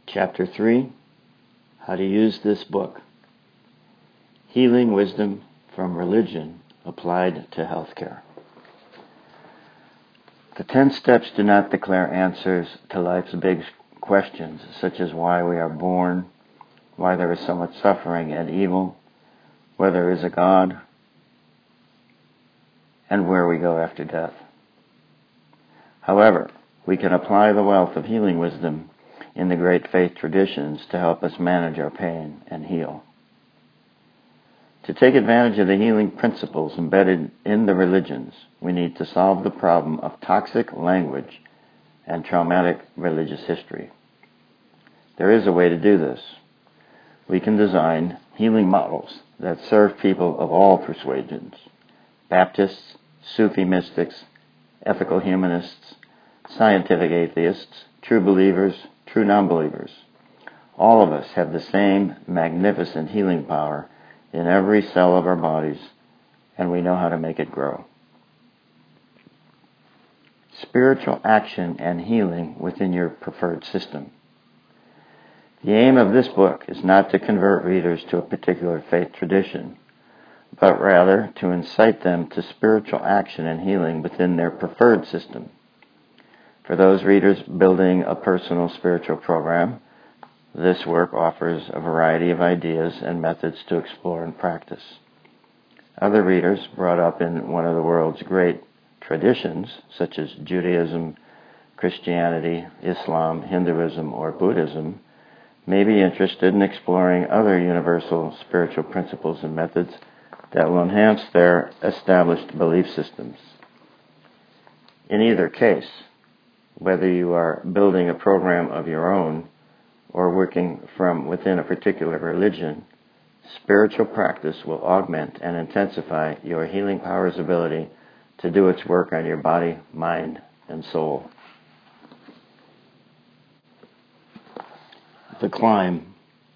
Chapter 3, How to Use This Book. Healing Wisdom from Religion Applied to Healthcare. The 10 steps do not declare answers to life's big questions, such as why we are born, why there is so much suffering and evil, whether there is a God, and where we go after death. However, we can apply the wealth of healing wisdom in the great faith traditions to help us manage our pain and heal. To take advantage of the healing principles embedded in the religions, we need to solve the problem of toxic language and traumatic religious history. There is a way to do this. We can design healing models that serve people of all persuasions: Baptists, Sufi mystics, ethical humanists, scientific atheists, true believers, true non-believers. All of us have the same magnificent healing power in every cell of our bodies, and we know how to make it grow. Spiritual action and healing within your preferred system. The aim of this book is not to convert readers to a particular faith tradition, but rather to incite them to spiritual action and healing within their preferred system. For those readers building a personal spiritual program, this work offers a variety of ideas and methods to explore and practice. Other readers brought up in one of the world's great traditions, such as Judaism, Christianity, Islam, Hinduism, or Buddhism, may be interested in exploring other universal spiritual principles and methods that will enhance their established belief systems. In either case, whether you are building a program of your own or working from within a particular religion, spiritual practice will augment and intensify your healing power's ability to do its work on your body, mind, and soul. The climb.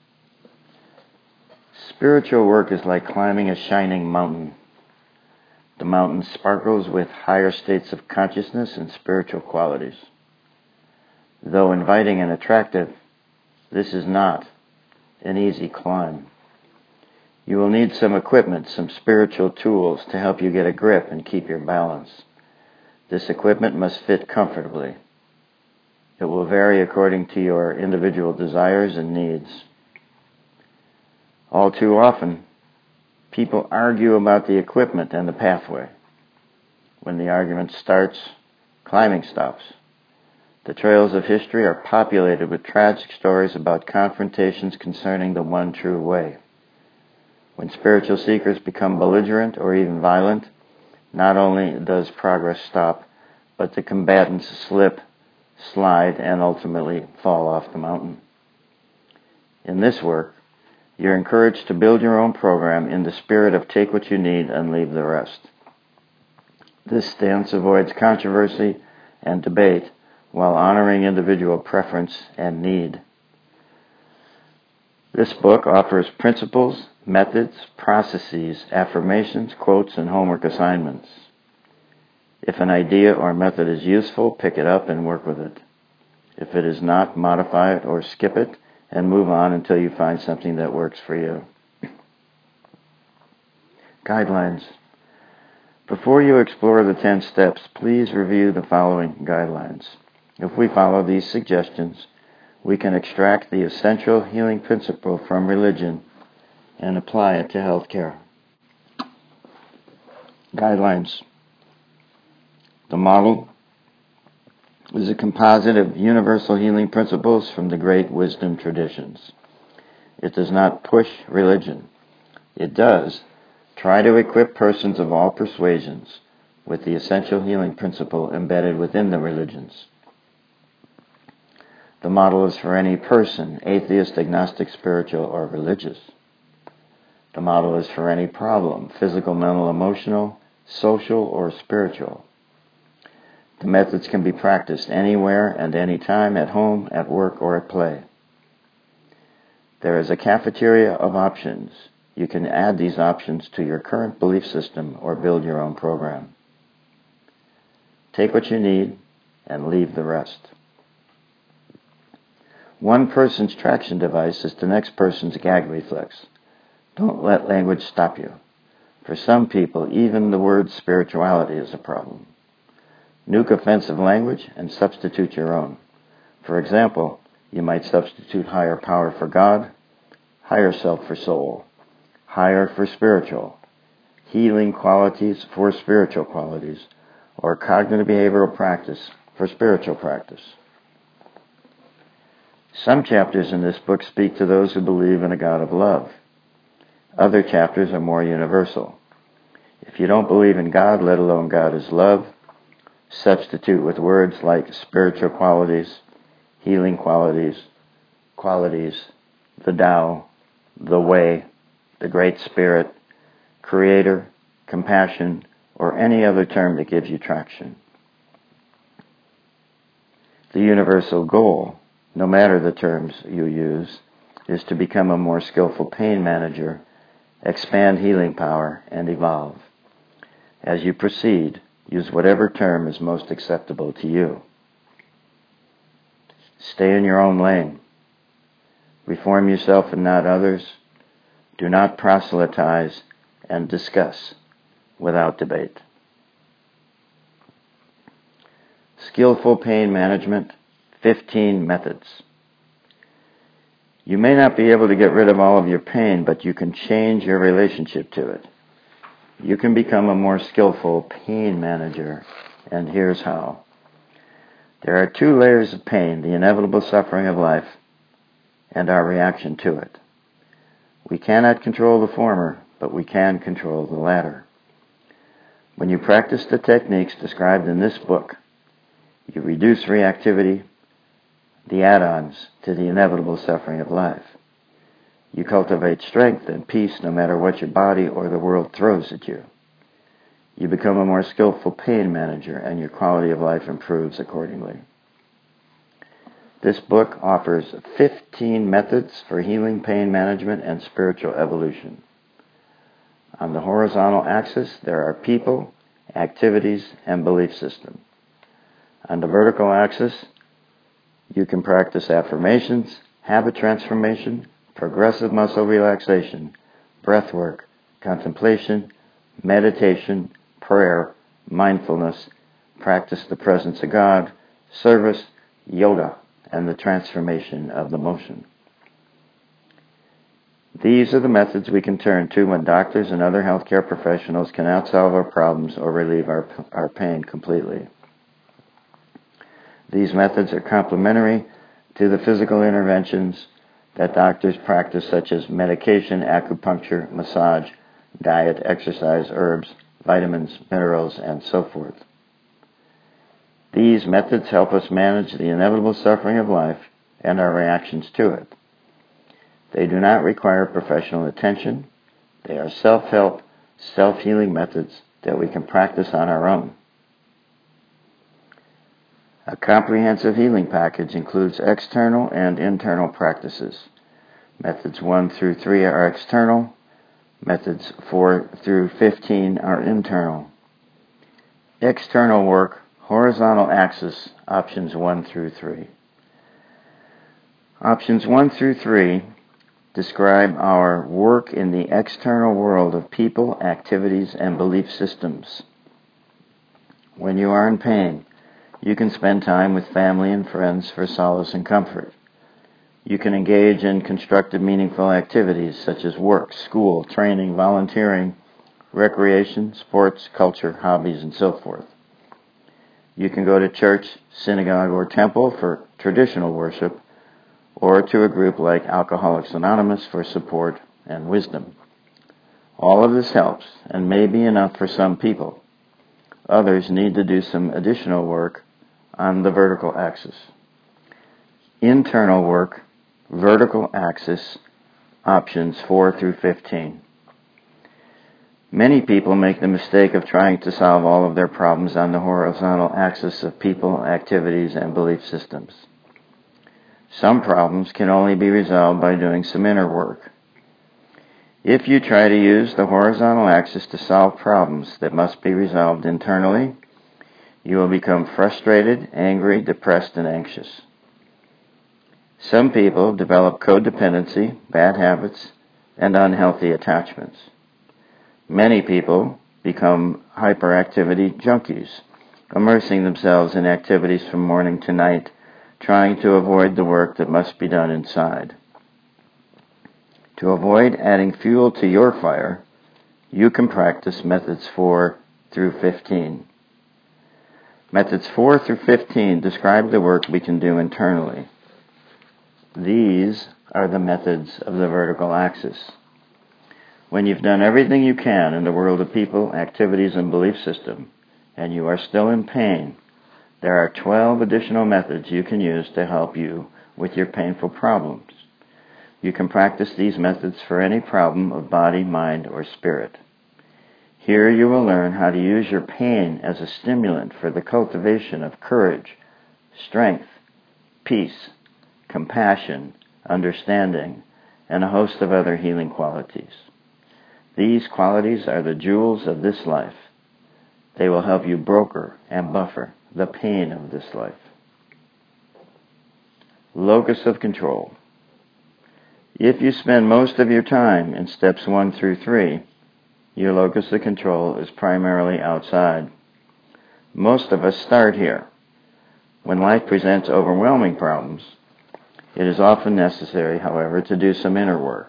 Spiritual work is like climbing a shining mountain. The mountain sparkles with higher states of consciousness and spiritual qualities. Though inviting and attractive, this is not an easy climb. You will need some equipment, some spiritual tools to help you get a grip and keep your balance. This equipment must fit comfortably. It will vary according to your individual desires and needs. All too often, people argue about the equipment and the pathway. When the argument starts, climbing stops. The trails of history are populated with tragic stories about confrontations concerning the one true way. When spiritual seekers become belligerent or even violent, not only does progress stop, but the combatants slip, slide, and ultimately fall off the mountain. In this work, you're encouraged to build your own program in the spirit of take what you need and leave the rest. This stance avoids controversy and debate while honoring individual preference and need. This book offers principles, methods, processes, affirmations, quotes, and homework assignments. If an idea or method is useful, pick it up and work with it. If it is not, modify it or skip it and move on until you find something that works for you. Guidelines. Before you explore the 10 steps, please review the following guidelines. If we follow these suggestions, we can extract the essential healing principle from religion and apply it to healthcare. Guidelines. The model is a composite of universal healing principles from the great wisdom traditions. It does not push religion. It does try to equip persons of all persuasions with the essential healing principle embedded within the religions. The model is for any person, atheist, agnostic, spiritual, or religious. The model is for any problem, physical, mental, emotional, social, or spiritual. The methods can be practiced anywhere and anytime, at home, at work, or at play. There is a cafeteria of options. You can add these options to your current belief system or build your own program. Take what you need and leave the rest. One person's traction device is the next person's gag reflex. Don't let language stop you. For some people, even the word spirituality is a problem. Nuke offensive language and substitute your own. For example, you might substitute higher power for God, higher self for soul, higher for spiritual, healing qualities for spiritual qualities, or cognitive behavioral practice for spiritual practice. Some chapters in this book speak to those who believe in a God of love. Other chapters are more universal. If you don't believe in God, let alone God is love, substitute with words like spiritual qualities, healing qualities, the Tao, the way, the Great Spirit, Creator, compassion, or any other term that gives you traction. The universal goal, no matter the terms you use, is to become a more skillful pain manager, expand healing power, and evolve. As you proceed, use whatever term is most acceptable to you. Stay in your own lane. Reform yourself and not others. Do not proselytize, and discuss without debate. Skillful pain management, 15 methods. You may not be able to get rid of all of your pain, but you can change your relationship to it. You can become a more skillful pain manager, and here's how. There are 2 layers of pain, the inevitable suffering of life and our reaction to it. We cannot control the former, but we can control the latter. When you practice the techniques described in this book, you reduce reactivity, the add-ons to the inevitable suffering of life. You cultivate strength and peace no matter what your body or the world throws at you. You become a more skillful pain manager, and your quality of life improves accordingly. This book offers 15 methods for healing, pain management, and spiritual evolution. On the horizontal axis, there are people, activities, and belief system. On the vertical axis, you can practice affirmations, habit transformation, progressive muscle relaxation, breath work, contemplation, meditation, prayer, mindfulness, practice the presence of God, service, yoga, and the transformation of the motion. These are the methods we can turn to when doctors and other healthcare professionals cannot solve our problems or relieve our pain completely. These methods are complementary to the physical interventions that doctors practice, such as medication, acupuncture, massage, diet, exercise, herbs, vitamins, minerals, and so forth. These methods help us manage the inevitable suffering of life and our reactions to it. They do not require professional attention. They are self-help, self-healing methods that we can practice on our own. A comprehensive healing package includes external and internal practices. Methods 1 through 3 are external. Methods 4 through 15 are internal. External work, horizontal axis, options 1 through 3. Options 1 through 3 describe our work in the external world of people, activities, and belief systems. When you are in pain, you can spend time with family and friends for solace and comfort. You can engage in constructive, meaningful activities such as work, school, training, volunteering, recreation, sports, culture, hobbies, and so forth. You can go to church, synagogue, or temple for traditional worship, or to a group like Alcoholics Anonymous for support and wisdom. All of this helps and may be enough for some people. Others need to do some additional work on the vertical axis. Internal work, vertical axis, options 4 through 15. Many people make the mistake of trying to solve all of their problems on the horizontal axis of people, activities, and belief systems. Some problems can only be resolved by doing some inner work. If you try to use the horizontal axis to solve problems that must be resolved internally, you will become frustrated, angry, depressed, and anxious. Some people develop codependency, bad habits, and unhealthy attachments. Many people become hyperactivity junkies, immersing themselves in activities from morning to night, trying to avoid the work that must be done inside. To avoid adding fuel to your fire, you can practice methods 4 through 15. Methods 4 through 15 describe the work we can do internally. These are the methods of the vertical axis. When you've done everything you can in the world of people, activities, and belief system, and you are still in pain, there are 12 additional methods you can use to help you with your painful problems. You can practice these methods for any problem of body, mind, or spirit. Here you will learn how to use your pain as a stimulant for the cultivation of courage, strength, peace, compassion, understanding, and a host of other healing qualities. These qualities are the jewels of this life. They will help you broker and buffer the pain of this life. Locus of control. If you spend most of your time in steps 1 through 3, your locus of control is primarily outside. Most of us start here. When life presents overwhelming problems, it is often necessary, however, to do some inner work.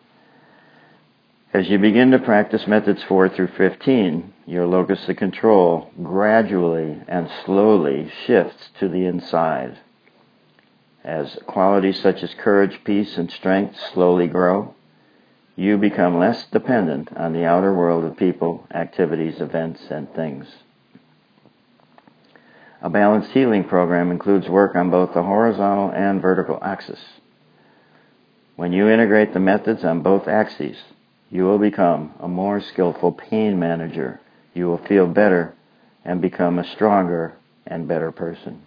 As you begin to practice methods 4 through 15, your locus of control gradually and slowly shifts to the inside. As qualities such as courage, peace, and strength slowly grow, you become less dependent on the outer world of people, activities, events, and things. A balanced healing program includes work on both the horizontal and vertical axis. When you integrate the methods on both axes, you will become a more skillful pain manager. You will feel better and become a stronger and better person.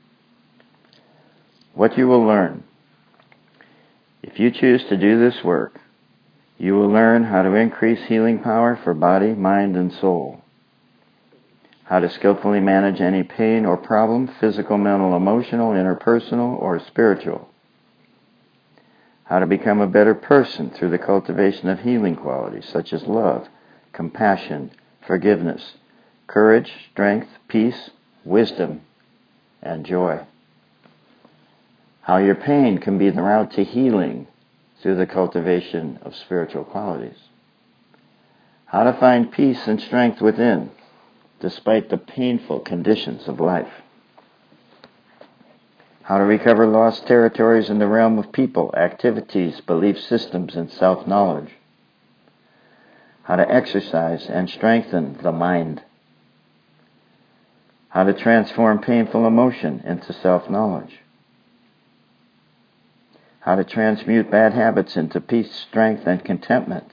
What you will learn. If you choose to do this work, you will learn how to increase healing power for body, mind, and soul. How to skillfully manage any pain or problem, physical, mental, emotional, interpersonal, or spiritual. How to become a better person through the cultivation of healing qualities such as love, compassion, forgiveness, courage, strength, peace, wisdom, and joy. How your pain can be the route to healing through the cultivation of spiritual qualities. How to find peace and strength within, despite the painful conditions of life. How to recover lost territories in the realm of people, activities, belief systems, and self-knowledge. How to exercise and strengthen the mind. How to transform painful emotion into self-knowledge. How to transmute bad habits into peace, strength, and contentment.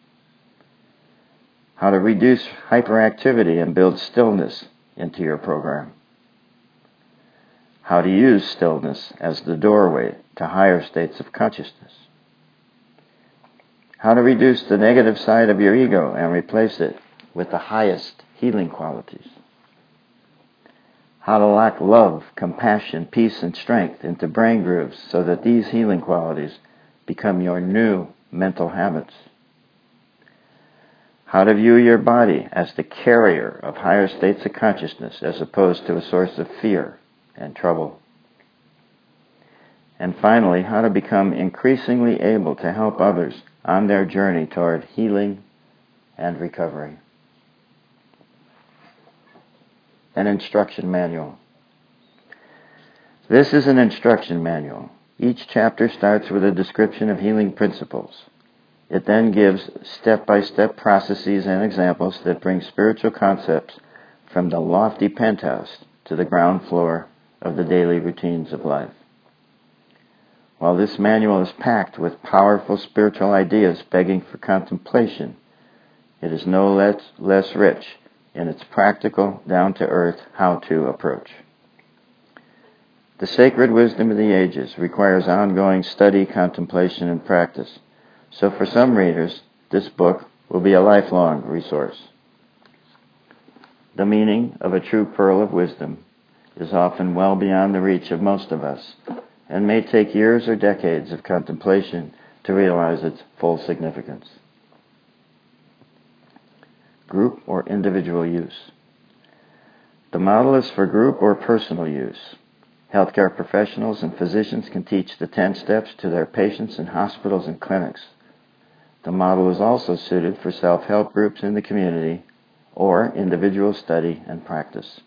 How to reduce hyperactivity and build stillness into your program. How to use stillness as the doorway to higher states of consciousness. How to reduce the negative side of your ego and replace it with the highest healing qualities. How to lock love, compassion, peace, and strength into brain grooves so that these healing qualities become your new mental habits. How to view your body as the carrier of higher states of consciousness as opposed to a source of fear and trouble. And finally, how to become increasingly able to help others on their journey toward healing and recovery. An instruction manual. This is an instruction manual. Each chapter starts with a description of healing principles. It then gives step-by-step processes and examples that bring spiritual concepts from the lofty penthouse to the ground floor of the daily routines of life. While this manual is packed with powerful spiritual ideas begging for contemplation, it is no less rich in its practical, down-to-earth how-to approach. The sacred wisdom of the ages requires ongoing study, contemplation, and practice. So for some readers, this book will be a lifelong resource. The meaning of a true pearl of wisdom is often well beyond the reach of most of us, and may take years or decades of contemplation to realize its full significance. Group or individual use. The model is for group or personal use. Healthcare professionals and physicians can teach the 10 steps to their patients in hospitals and clinics. The model is also suited for self-help groups in the community or individual study and practice.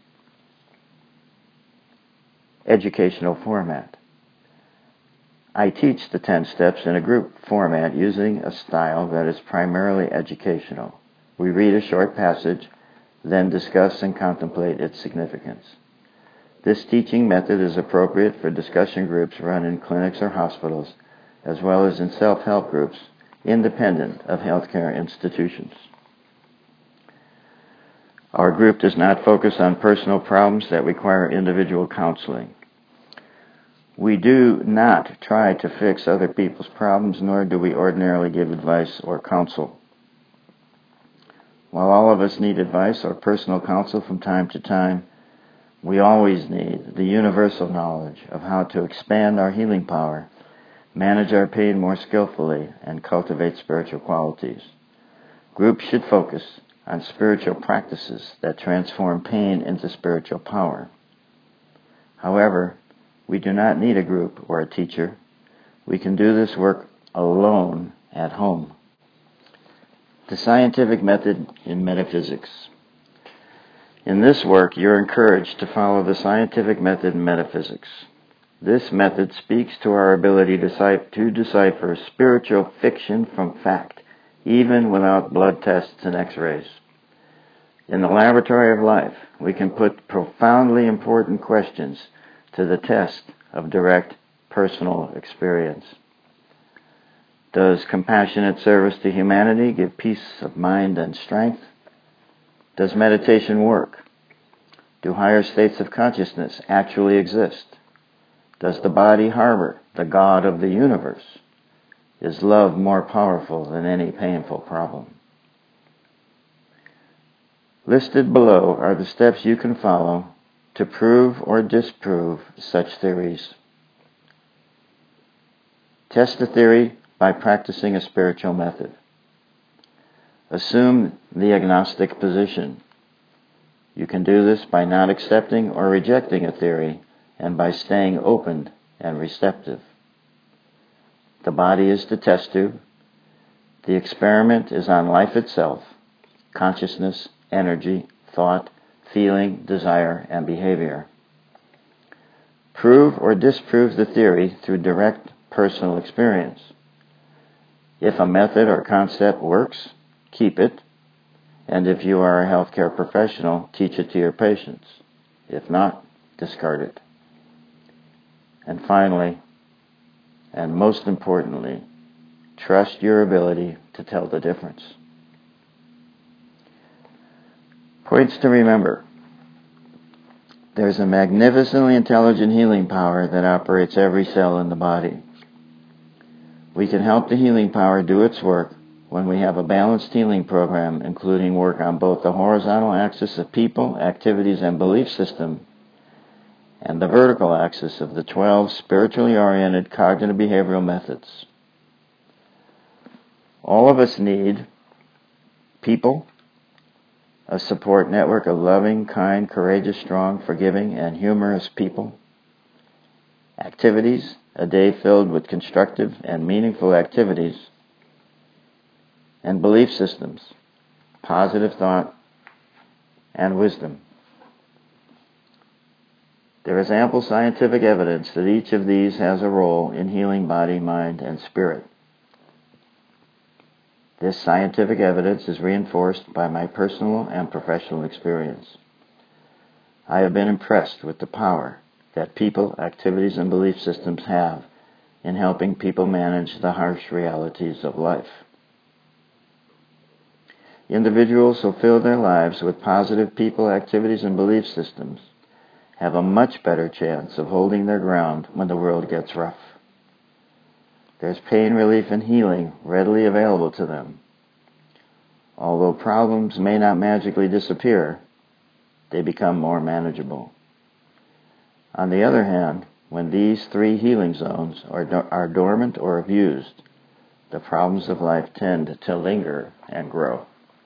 Educational format. I teach the 10 steps in a group format using a style that is primarily educational. We read a short passage, then discuss and contemplate its significance. This teaching method is appropriate for discussion groups run in clinics or hospitals, as well as in self-help groups independent of healthcare institutions. Our group does not focus on personal problems that require individual counseling. We do not try to fix other people's problems, nor do we ordinarily give advice or counsel. While all of us need advice or personal counsel from time to time, we always need the universal knowledge of how to expand our healing power, manage our pain more skillfully, and cultivate spiritual qualities. Groups should focus on spiritual practices that transform pain into spiritual power. However, we do not need a group or a teacher. We can do this work alone at home. The scientific method in metaphysics. In this work, you're encouraged to follow the scientific method in metaphysics. This method speaks to our ability to decipher spiritual fiction from fact, even without blood tests and x-rays. In the laboratory of life, we can put profoundly important questions to the test of direct personal experience. Does compassionate service to humanity give peace of mind and strength? Does meditation work? Do higher states of consciousness actually exist? Does the body harbor the God of the universe? Is love more powerful than any painful problem? Listed below are the steps you can follow to prove or disprove such theories. Test the theory by practicing a spiritual method. Assume the agnostic position. You can do this by not accepting or rejecting a theory and by staying open and receptive. The body is the test tube. The experiment is on life itself, consciousness, energy, thought, feeling, desire, and behavior. Prove or disprove the theory through direct personal experience. If a method or concept works, keep it. And if you are a healthcare professional, teach it to your patients. If not, discard it. And finally, and most importantly, trust your ability to tell the difference. Points to remember. There's a magnificently intelligent healing power that operates every cell in the body. We can help the healing power do its work when we have a balanced healing program, including work on both the horizontal axis of people, activities, and belief system, and the vertical axis of the 12 spiritually oriented cognitive behavioral methods. All of us need people, a support network of loving, kind, courageous, strong, forgiving, and humorous people. Activities, a day filled with constructive and meaningful activities. And belief systems, positive thought, and wisdom. There is ample scientific evidence that each of these has a role in healing body, mind, and spirit. This scientific evidence is reinforced by my personal and professional experience. I have been impressed with the power that people, activities, and belief systems have in helping people manage the harsh realities of life. Individuals who fill their lives with positive people, activities, and belief systems have a much better chance of holding their ground when the world gets rough. There's pain relief and healing readily available to them. Although problems may not magically disappear, they become more manageable. On the other hand, when these three healing zones are dormant or abused, the problems of life tend to linger and grow.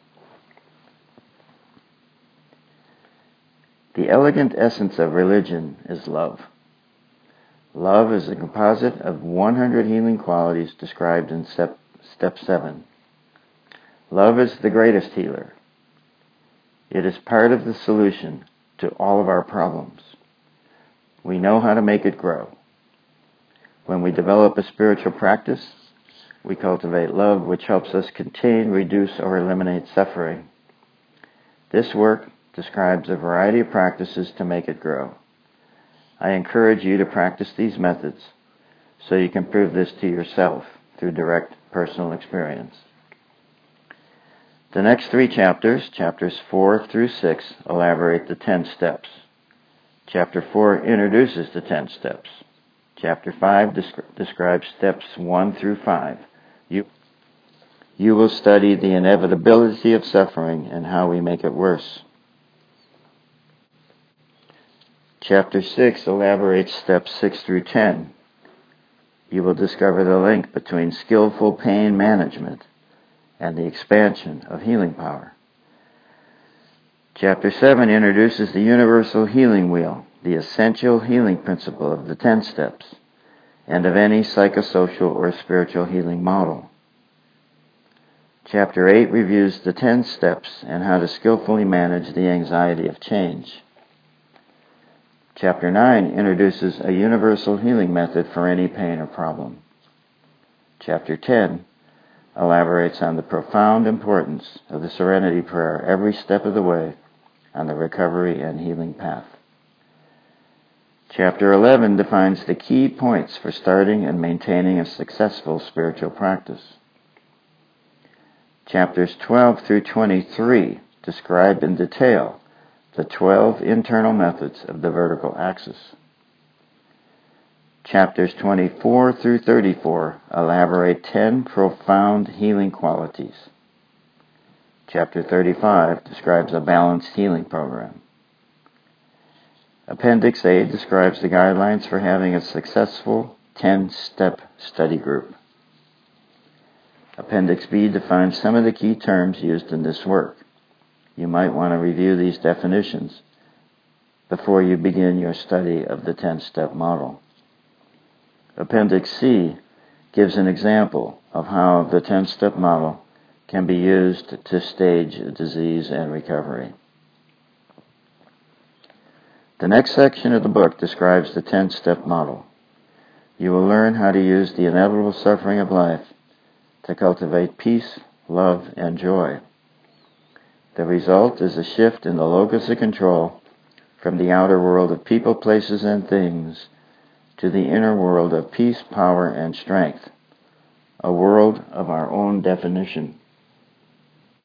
The elegant essence of religion is love. Love is a composite of 100 healing qualities described in step 7. Love is the greatest healer. It is part of the solution to all of our problems. We know how to make it grow. When we develop a spiritual practice, we cultivate love, which helps us contain, reduce, or eliminate suffering. This work describes a variety of practices to make it grow. I encourage you to practice these methods so you can prove this to yourself through direct personal experience. The next 3 chapters, chapters 4 through 6, elaborate the 10 steps. Chapter 4 introduces the 10 steps. Chapter 5 describes steps 1 through 5. You will study the inevitability of suffering and how we make it worse. Chapter 6 elaborates steps 6 through 10. You will discover the link between skillful pain management and the expansion of healing power. Chapter 7 introduces the universal healing wheel, the essential healing principle of the 10 steps, and of any psychosocial or spiritual healing model. Chapter 8 reviews the 10 steps and how to skillfully manage the anxiety of change. Chapter 9 introduces a universal healing method for any pain or problem. Chapter 10 elaborates on the profound importance of the Serenity Prayer every step of the way on the recovery and healing path. Chapter 11 defines the key points for starting and maintaining a successful spiritual practice. Chapters 12 through 23 describe in detail the 12 internal methods of the vertical axis. Chapters 24 through 34 elaborate 10 profound healing qualities. Chapter 35 describes a balanced healing program. Appendix A describes the guidelines for having a successful 10-step study group. Appendix B defines some of the key terms used in this work. You might want to review these definitions before you begin your study of the 10-step model. Appendix C gives an example of how the 10-step model can be used to stage disease and recovery. The next section of the book describes the 10-step model. You will learn how to use the inevitable suffering of life to cultivate peace, love, and joy. The result is a shift in the locus of control from the outer world of people, places, and things to the inner world of peace, power, and strength, a world of our own definition.